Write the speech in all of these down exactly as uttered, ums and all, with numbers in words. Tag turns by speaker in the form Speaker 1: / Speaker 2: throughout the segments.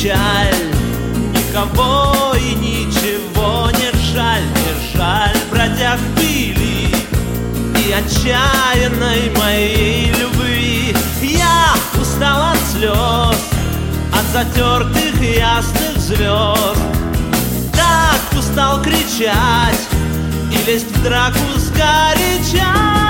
Speaker 1: печаль, никого и ничего не жаль, не жаль бродяг пыли и отчаянной моей любви. Я устал от слез, от затертых ясных звезд, так устал кричать и лезть в драку сгоряча.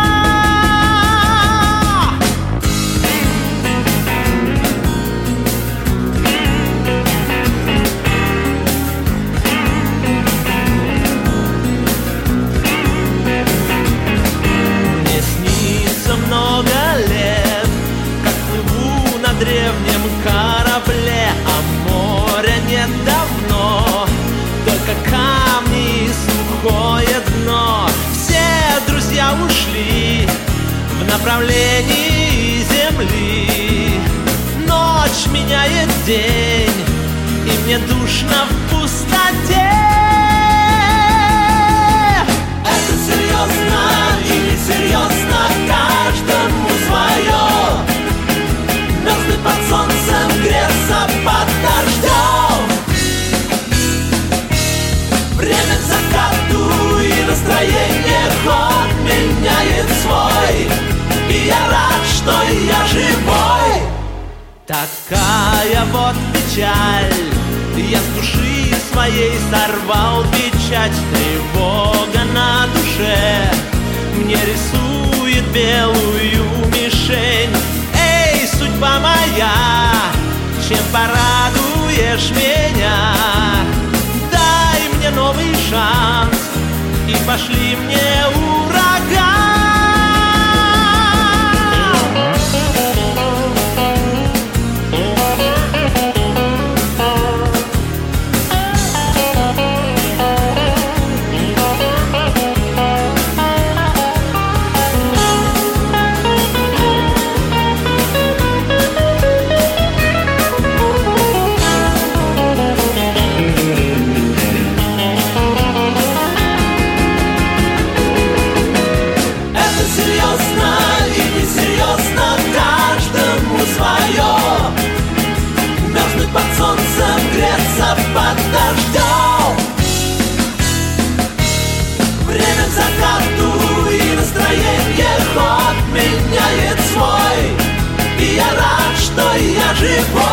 Speaker 1: Много лет, как плыву на древнем корабле, а моря нет давно, только камни и сухое дно. Все друзья ушли в направлении земли. Ночь меняет день, и мне душно в пустоте. Это серьезно или серьезно? Каждому свое. Мерзнуть под солнцем, греться под дождем. Время к закату и настроение ход меняет свой. И я рад, что я живой. Такая вот печаль. Я с души своей сорвал печать. Тревога на душе мне рисует белую мишень. Эй, судьба моя, чем порадуешь меня? Дай мне новый шанс и пошли мне ураган. Под солнцем, греться под дождем. Время к закату и настроение ход меняет свой. И я рад, что я живой.